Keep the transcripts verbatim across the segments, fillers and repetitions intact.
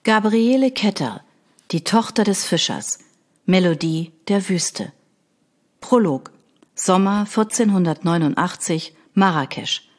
Gabriele Ketter, die Tochter des Fischers, Melodie der Wüste. Prolog, Sommer vierzehnhundertneunundachtzig, Marrakesch.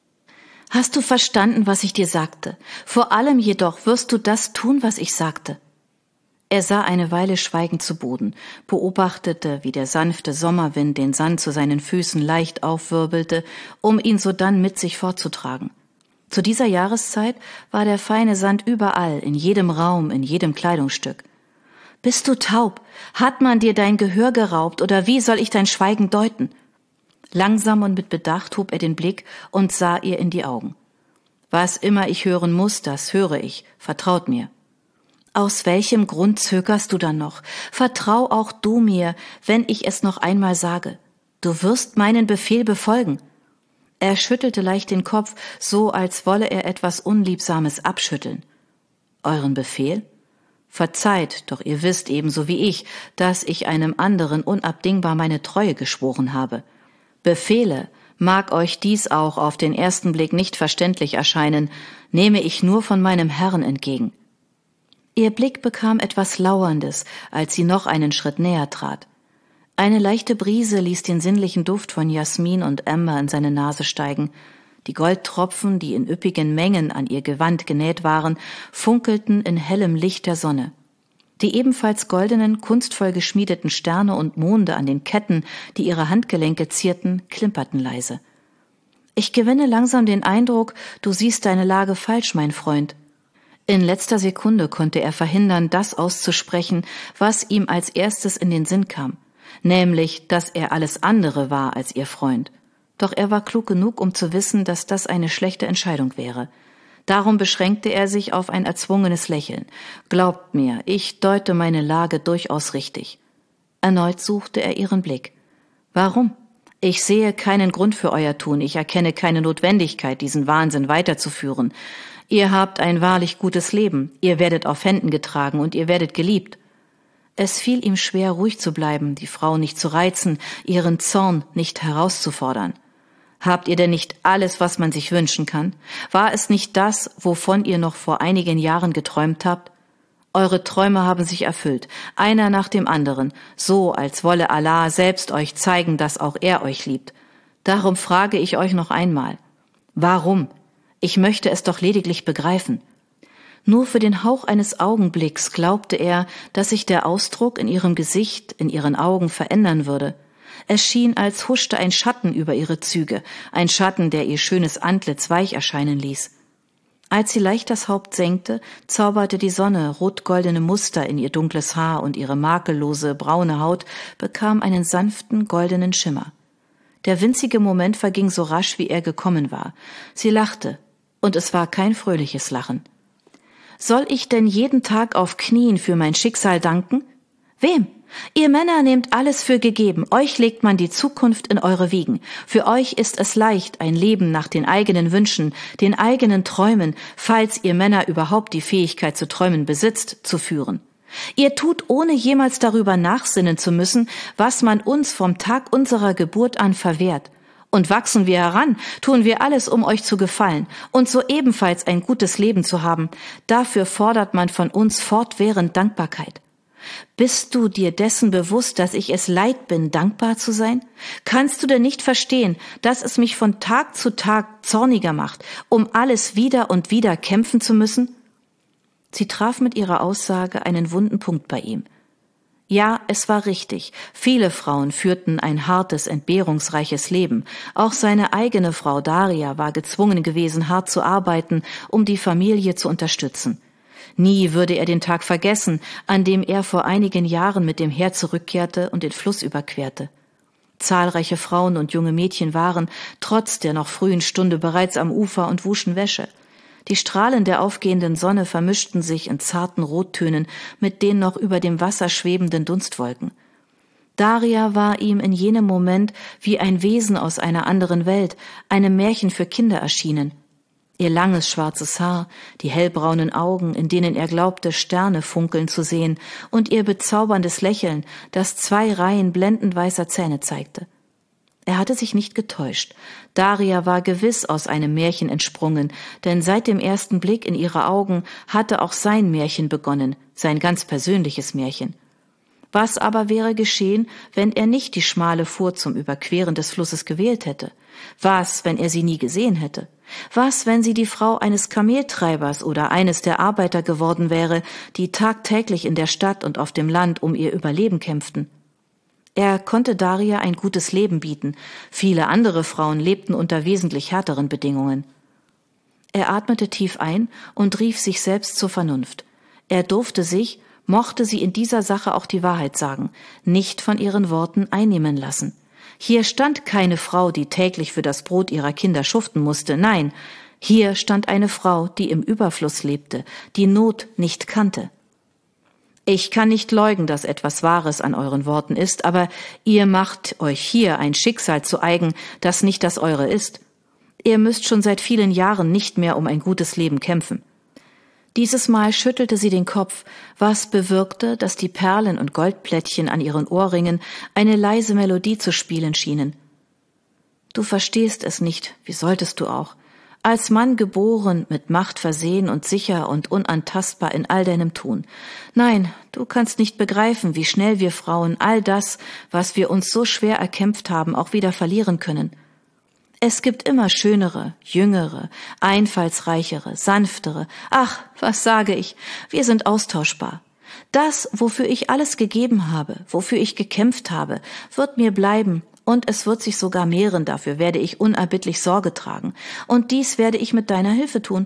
Hast du verstanden, was ich dir sagte? Vor allem jedoch wirst du das tun, was ich sagte. Er sah eine Weile schweigend zu Boden, beobachtete, wie der sanfte Sommerwind den Sand zu seinen Füßen leicht aufwirbelte, um ihn sodann mit sich fortzutragen. Zu dieser Jahreszeit war der feine Sand überall, in jedem Raum, in jedem Kleidungsstück. Bist du taub? Hat man dir dein Gehör geraubt, oder wie soll ich dein Schweigen deuten? Langsam und mit Bedacht hob er den Blick und sah ihr in die Augen. Was immer ich hören muss, das höre ich, vertraut mir. Aus welchem Grund zögerst du dann noch? Vertrau auch du mir, wenn ich es noch einmal sage. Du wirst meinen Befehl befolgen. Er schüttelte leicht den Kopf, so als wolle er etwas Unliebsames abschütteln. Euren Befehl? Verzeiht, doch ihr wisst ebenso wie ich, dass ich einem anderen unabdingbar meine Treue geschworen habe. Befehle, mag euch dies auch auf den ersten Blick nicht verständlich erscheinen, nehme ich nur von meinem Herrn entgegen. Ihr Blick bekam etwas Lauerndes, als sie noch einen Schritt näher trat. Eine leichte Brise ließ den sinnlichen Duft von Jasmin und Amber in seine Nase steigen. Die Goldtropfen, die in üppigen Mengen an ihr Gewand genäht waren, funkelten in hellem Licht der Sonne. Die ebenfalls goldenen, kunstvoll geschmiedeten Sterne und Monde an den Ketten, die ihre Handgelenke zierten, klimperten leise. Ich gewinne langsam den Eindruck, du siehst deine Lage falsch, mein Freund. In letzter Sekunde konnte er verhindern, das auszusprechen, was ihm als erstes in den Sinn kam, nämlich, dass er alles andere war als ihr Freund. Doch er war klug genug, um zu wissen, dass das eine schlechte Entscheidung wäre. Darum beschränkte er sich auf ein erzwungenes Lächeln. Glaubt mir, ich deute meine Lage durchaus richtig. Erneut suchte er ihren Blick. Warum? Ich sehe keinen Grund für euer Tun. Ich erkenne keine Notwendigkeit, diesen Wahnsinn weiterzuführen. Ihr habt ein wahrlich gutes Leben. Ihr werdet auf Händen getragen und ihr werdet geliebt. Es fiel ihm schwer, ruhig zu bleiben, die Frau nicht zu reizen, ihren Zorn nicht herauszufordern. Habt ihr denn nicht alles, was man sich wünschen kann? War es nicht das, wovon ihr noch vor einigen Jahren geträumt habt? Eure Träume haben sich erfüllt, einer nach dem anderen, so als wolle Allah selbst euch zeigen, dass auch er euch liebt. Darum frage ich euch noch einmal. Warum? Ich möchte es doch lediglich begreifen. Nur für den Hauch eines Augenblicks glaubte er, dass sich der Ausdruck in ihrem Gesicht, in ihren Augen verändern würde. Es schien, als huschte ein Schatten über ihre Züge, ein Schatten, der ihr schönes Antlitz weich erscheinen ließ. Als sie leicht das Haupt senkte, zauberte die Sonne rot-goldene Muster in ihr dunkles Haar und ihre makellose, braune Haut bekam einen sanften, goldenen Schimmer. Der winzige Moment verging so rasch, wie er gekommen war. Sie lachte, und es war kein fröhliches Lachen. Soll ich denn jeden Tag auf Knien für mein Schicksal danken? Wem? Ihr Männer nehmt alles für gegeben, euch legt man die Zukunft in eure Wiegen. Für euch ist es leicht, ein Leben nach den eigenen Wünschen, den eigenen Träumen, falls ihr Männer überhaupt die Fähigkeit zu träumen besitzt, zu führen. Ihr tut, ohne jemals darüber nachsinnen zu müssen, was man uns vom Tag unserer Geburt an verwehrt. Und wachsen wir heran, tun wir alles, um euch zu gefallen und so ebenfalls ein gutes Leben zu haben. Dafür fordert man von uns fortwährend Dankbarkeit. Bist du dir dessen bewusst, dass ich es leid bin, dankbar zu sein? Kannst du denn nicht verstehen, dass es mich von Tag zu Tag zorniger macht, um alles wieder und wieder kämpfen zu müssen? Sie traf mit ihrer Aussage einen wunden Punkt bei ihm. Ja, es war richtig. Viele Frauen führten ein hartes, entbehrungsreiches Leben. Auch seine eigene Frau Daria war gezwungen gewesen, hart zu arbeiten, um die Familie zu unterstützen. Nie würde er den Tag vergessen, an dem er vor einigen Jahren mit dem Heer zurückkehrte und den Fluss überquerte. Zahlreiche Frauen und junge Mädchen waren, trotz der noch frühen Stunde, bereits am Ufer und wuschen Wäsche. Die Strahlen der aufgehenden Sonne vermischten sich in zarten Rottönen mit den noch über dem Wasser schwebenden Dunstwolken. Daria war ihm in jenem Moment wie ein Wesen aus einer anderen Welt, einem Märchen für Kinder erschienen. Ihr langes schwarzes Haar, die hellbraunen Augen, in denen er glaubte, Sterne funkeln zu sehen, und ihr bezauberndes Lächeln, das zwei Reihen blendend weißer Zähne zeigte. Er hatte sich nicht getäuscht. Daria war gewiss aus einem Märchen entsprungen, denn seit dem ersten Blick in ihre Augen hatte auch sein Märchen begonnen, sein ganz persönliches Märchen. Was aber wäre geschehen, wenn er nicht die schmale Furt zum Überqueren des Flusses gewählt hätte? Was, wenn er sie nie gesehen hätte? Was, wenn sie die Frau eines Kameltreibers oder eines der Arbeiter geworden wäre, die tagtäglich in der Stadt und auf dem Land um ihr Überleben kämpften? Er konnte Daria ein gutes Leben bieten. Viele andere Frauen lebten unter wesentlich härteren Bedingungen. Er atmete tief ein und rief sich selbst zur Vernunft. Er durfte sich, mochte sie in dieser Sache auch die Wahrheit sagen, nicht von ihren Worten einnehmen lassen. Hier stand keine Frau, die täglich für das Brot ihrer Kinder schuften musste, nein, hier stand eine Frau, die im Überfluss lebte, die Not nicht kannte. Ich kann nicht leugnen, dass etwas Wahres an euren Worten ist, aber ihr macht euch hier ein Schicksal zu eigen, das nicht das eure ist. Ihr müsst schon seit vielen Jahren nicht mehr um ein gutes Leben kämpfen. Dieses Mal schüttelte sie den Kopf, was bewirkte, dass die Perlen und Goldplättchen an ihren Ohrringen eine leise Melodie zu spielen schienen. Du verstehst es nicht, wie solltest du auch? Als Mann geboren, mit Macht versehen und sicher und unantastbar in all deinem Tun. Nein, du kannst nicht begreifen, wie schnell wir Frauen all das, was wir uns so schwer erkämpft haben, auch wieder verlieren können. Es gibt immer schönere, jüngere, einfallsreichere, sanftere. Ach, was sage ich? Wir sind austauschbar. Das, wofür ich alles gegeben habe, wofür ich gekämpft habe, wird mir bleiben, und es wird sich sogar mehren, dafür werde ich unerbittlich Sorge tragen. Und dies werde ich mit deiner Hilfe tun.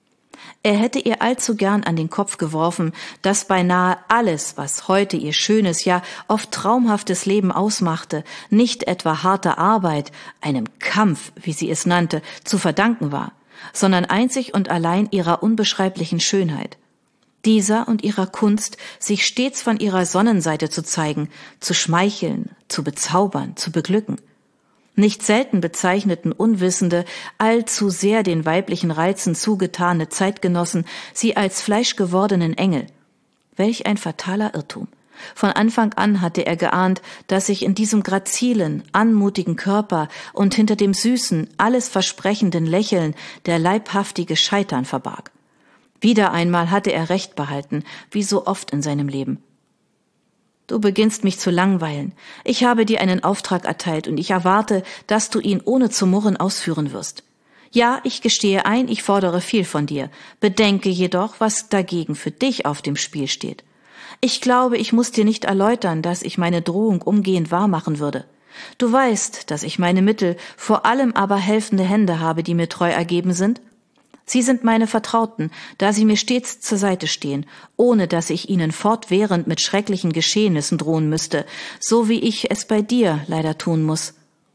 Er hätte ihr allzu gern an den Kopf geworfen, dass beinahe alles, was heute ihr schönes, ja oft traumhaftes Leben ausmachte, nicht etwa harter Arbeit, einem Kampf, wie sie es nannte, zu verdanken war, sondern einzig und allein ihrer unbeschreiblichen Schönheit. Dieser und ihrer Kunst, sich stets von ihrer Sonnenseite zu zeigen, zu schmeicheln, zu bezaubern, zu beglücken. Nicht selten bezeichneten Unwissende, allzu sehr den weiblichen Reizen zugetane Zeitgenossen sie als fleischgewordenen Engel. Welch ein fataler Irrtum. Von Anfang an hatte er geahnt, dass sich in diesem grazilen, anmutigen Körper und hinter dem süßen, alles versprechenden Lächeln der leibhaftige Scheitern verbarg. Wieder einmal hatte er Recht behalten, wie so oft in seinem Leben. Du beginnst mich zu langweilen. Ich habe dir einen Auftrag erteilt und ich erwarte, dass du ihn ohne zu murren ausführen wirst. Ja, ich gestehe ein, ich fordere viel von dir. Bedenke jedoch, was dagegen für dich auf dem Spiel steht. Ich glaube, ich muss dir nicht erläutern, dass ich meine Drohung umgehend wahrmachen würde. Du weißt, dass ich meine Mittel, vor allem aber helfende Hände habe, die mir treu ergeben sind. Sie sind meine Vertrauten, da sie mir stets zur Seite stehen, ohne dass ich ihnen fortwährend mit schrecklichen Geschehnissen drohen müsste, so wie ich es bei dir leider tun muss.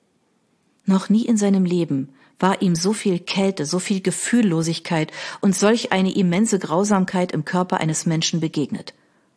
Noch nie in seinem Leben war ihm so viel Kälte, so viel Gefühllosigkeit und solch eine immense Grausamkeit im Körper eines Menschen begegnet.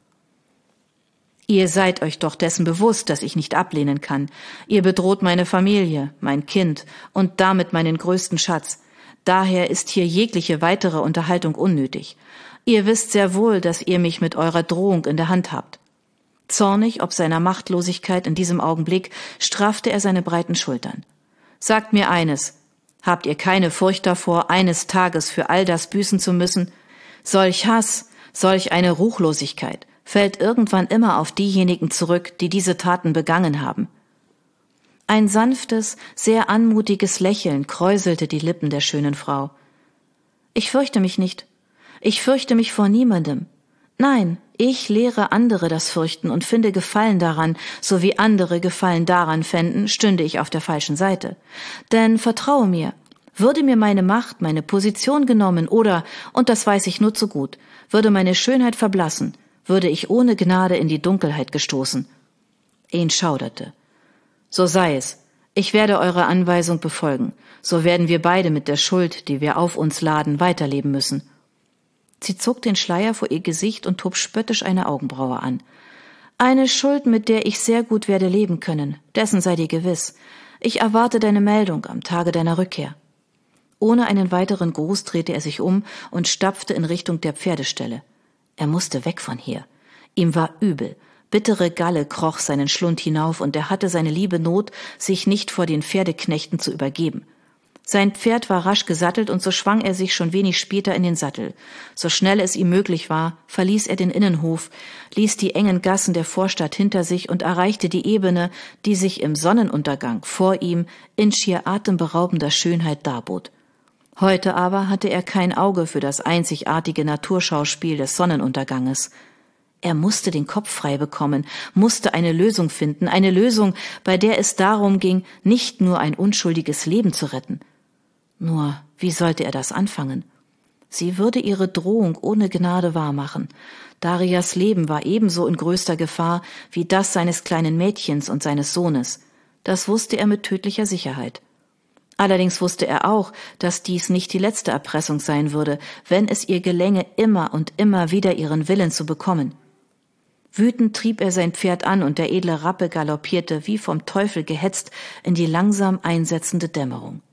Ihr seid euch doch dessen bewusst, dass ich nicht ablehnen kann. Ihr bedroht meine Familie, mein Kind und damit meinen größten Schatz. Daher ist hier jegliche weitere Unterhaltung unnötig. Ihr wisst sehr wohl, dass ihr mich mit eurer Drohung in der Hand habt. Zornig ob seiner Machtlosigkeit in diesem Augenblick straffte er seine breiten Schultern. Sagt mir eines, habt ihr keine Furcht davor, eines Tages für all das büßen zu müssen? Solch Hass, solch eine Ruchlosigkeit fällt irgendwann immer auf diejenigen zurück, die diese Taten begangen haben. Ein sanftes, sehr anmutiges Lächeln kräuselte die Lippen der schönen Frau. Ich fürchte mich nicht. Ich fürchte mich vor niemandem. Nein, ich lehre andere das Fürchten und finde Gefallen daran, so wie andere Gefallen daran fänden, stünde ich auf der falschen Seite. Denn vertraue mir, würde mir meine Macht, meine Position genommen oder, und das weiß ich nur zu gut, würde meine Schönheit verblassen, würde ich ohne Gnade in die Dunkelheit gestoßen. Ihn schauderte. So sei es. Ich werde eure Anweisung befolgen. So werden wir beide mit der Schuld, die wir auf uns laden, weiterleben müssen. Sie zog den Schleier vor ihr Gesicht und hob spöttisch eine Augenbraue an. Eine Schuld, mit der ich sehr gut werde leben können. Dessen sei dir gewiss. Ich erwarte deine Meldung am Tage deiner Rückkehr. Ohne einen weiteren Gruß drehte er sich um und stapfte in Richtung der Pferdestelle. Er musste weg von hier. Ihm war übel. Bittere Galle kroch seinen Schlund hinauf, und er hatte seine liebe Not, sich nicht vor den Pferdeknechten zu übergeben. Sein Pferd war rasch gesattelt, und so schwang er sich schon wenig später in den Sattel. So schnell es ihm möglich war, verließ er den Innenhof, ließ die engen Gassen der Vorstadt hinter sich und erreichte die Ebene, die sich im Sonnenuntergang vor ihm in schier atemberaubender Schönheit darbot. Heute aber hatte er kein Auge für das einzigartige Naturschauspiel des Sonnenunterganges. Er musste den Kopf frei bekommen, musste eine Lösung finden, eine Lösung, bei der es darum ging, nicht nur ein unschuldiges Leben zu retten. Nur, wie sollte er das anfangen? Sie würde ihre Drohung ohne Gnade wahrmachen. Darias Leben war ebenso in größter Gefahr wie das seines kleinen Mädchens und seines Sohnes. Das wusste er mit tödlicher Sicherheit. Allerdings wusste er auch, dass dies nicht die letzte Erpressung sein würde, wenn es ihr gelänge, immer und immer wieder ihren Willen zu bekommen. Wütend trieb er sein Pferd an, und der edle Rappe galoppierte, wie vom Teufel gehetzt, in die langsam einsetzende Dämmerung.